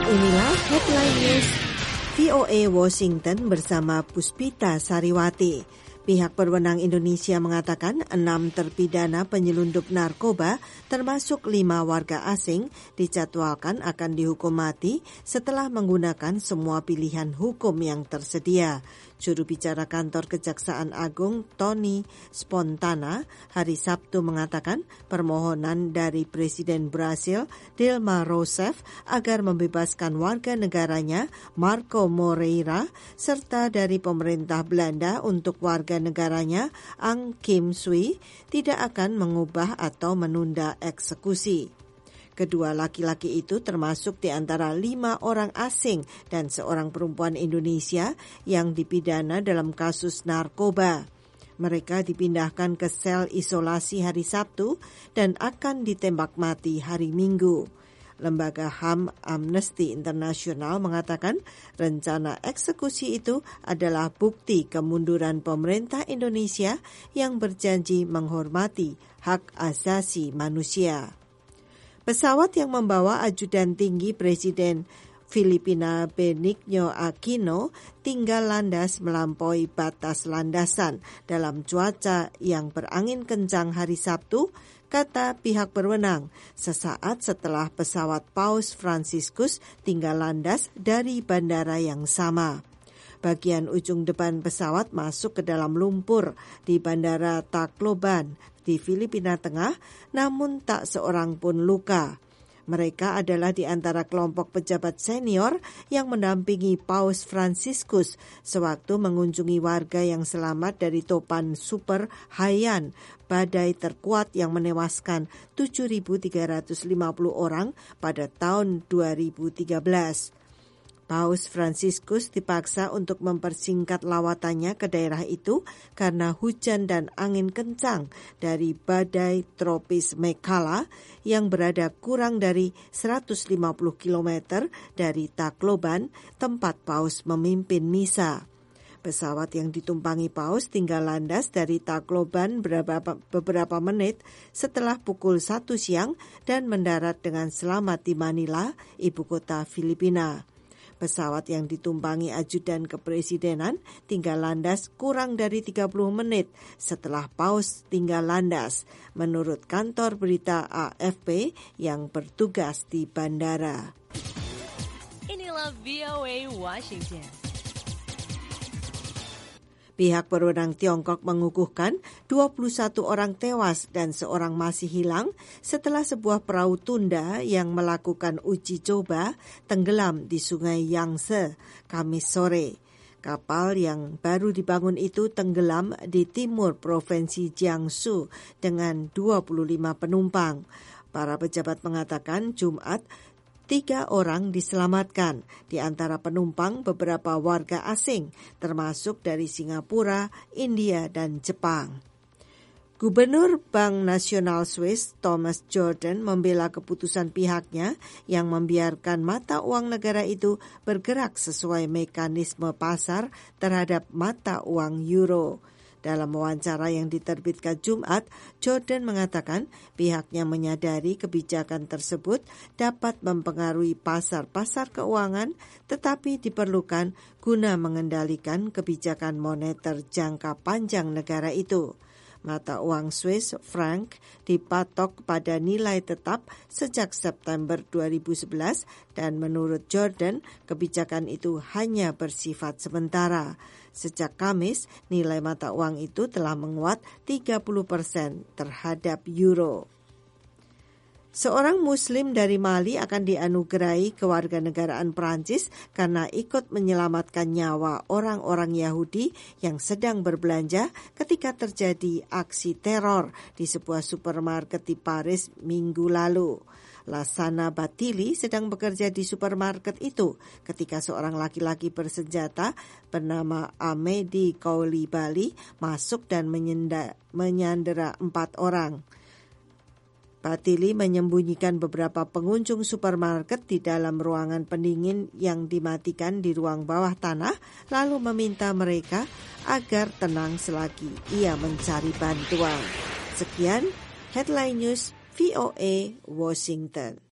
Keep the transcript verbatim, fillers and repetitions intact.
Inilah Headline News V O A Washington bersama Puspita Sariwati. Pihak berwenang Indonesia mengatakan enam terpidana penyelundup narkoba termasuk lima warga asing dijadwalkan akan dihukum mati setelah menggunakan semua pilihan hukum yang tersedia. Juru bicara kantor Kejaksaan Agung Tony Spontana hari Sabtu mengatakan permohonan dari Presiden Brasil Dilma Rousseff agar membebaskan warga negaranya Marco Moreira serta dari pemerintah Belanda untuk warga negaranya Ang Kim Sui tidak akan mengubah atau menunda eksekusi. Kedua laki-laki itu termasuk di antara lima orang asing dan seorang perempuan Indonesia yang dipidana dalam kasus narkoba. Mereka dipindahkan ke sel isolasi hari Sabtu dan akan ditembak mati hari Minggu. Lembaga H A M Amnesty International mengatakan rencana eksekusi itu adalah bukti kemunduran pemerintah Indonesia yang berjanji menghormati hak asasi manusia. Pesawat yang membawa ajudan tinggi Presiden Filipina Benigno Aquino tinggal landas melampaui batas landasan dalam cuaca yang berangin kencang hari Sabtu, kata pihak berwenang, sesaat setelah pesawat Paus Franciscus tinggal landas dari bandara yang sama. Bagian ujung depan pesawat masuk ke dalam lumpur di Bandara Tacloban di Filipina Tengah, namun tak seorang pun luka. Mereka adalah di antara kelompok pejabat senior yang mendampingi Paus Franciscus sewaktu mengunjungi warga yang selamat dari topan Super Haiyan, badai terkuat yang menewaskan tujuh ribu tiga ratus lima puluh orang pada tahun dua ribu tiga belas. Paus Franciscus dipaksa untuk mempersingkat lawatannya ke daerah itu karena hujan dan angin kencang dari badai tropis Mekala yang berada kurang dari seratus lima puluh kilometer dari Tacloban, tempat Paus memimpin misa. Pesawat yang ditumpangi Paus tinggal landas dari Tacloban beberapa, beberapa menit setelah pukul satu siang dan mendarat dengan selamat di Manila, ibu kota Filipina. Pesawat yang ditumpangi ajudan kepresidenan tinggal landas kurang dari tiga puluh menit setelah Paus tinggal landas, menurut kantor berita A F P yang bertugas di bandara. Inilah V O A Washington. Pihak berwenang Tiongkok mengukuhkan dua puluh satu orang tewas dan seorang masih hilang setelah sebuah perahu tunda yang melakukan uji coba tenggelam di Sungai Yangtze Kamis sore. Kapal yang baru dibangun itu tenggelam di timur Provinsi Jiangsu dengan dua puluh lima penumpang. Para pejabat mengatakan Jumat Tiga orang diselamatkan, di antara penumpang beberapa warga asing, termasuk dari Singapura, India, dan Jepang. Gubernur Bank Nasional Swiss, Thomas Jordan, membela keputusan pihaknya yang membiarkan mata uang negara itu bergerak sesuai mekanisme pasar terhadap mata uang euro. Dalam wawancara yang diterbitkan Jumat, Jordan mengatakan pihaknya menyadari kebijakan tersebut dapat mempengaruhi pasar-pasar keuangan, tetapi diperlukan guna mengendalikan kebijakan moneter jangka panjang negara itu. Mata uang Swiss franc dipatok pada nilai tetap sejak September dua ribu sebelas dan menurut Jordan kebijakan itu hanya bersifat sementara. Sejak Kamis, nilai mata uang itu telah menguat tiga puluh persen terhadap euro. Seorang Muslim dari Mali akan dianugerahi kewarganegaraan Prancis karena ikut menyelamatkan nyawa orang-orang Yahudi yang sedang berbelanja ketika terjadi aksi teror di sebuah supermarket di Paris minggu lalu. Lassana Batili sedang bekerja di supermarket itu ketika seorang laki-laki bersenjata bernama Amedi Koulibaly masuk dan menyenda, menyandera empat orang. Batili menyembunyikan beberapa pengunjung supermarket di dalam ruangan pendingin yang dimatikan di ruang bawah tanah, lalu meminta mereka agar tenang selagi ia mencari bantuan. Sekian Headline News V O A Washington.